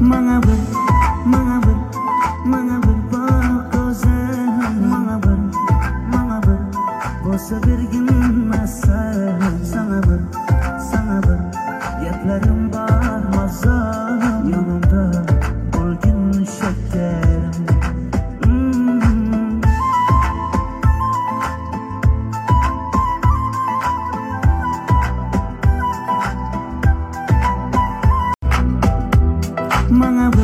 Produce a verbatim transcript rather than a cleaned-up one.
Mga ber, mga ber, mga berpokozen. Mga ber, mga ber, bosa bergin masar. Sana ber, sana ber, yatlarım barmaza. Yanımda bulgin şekerim. Mga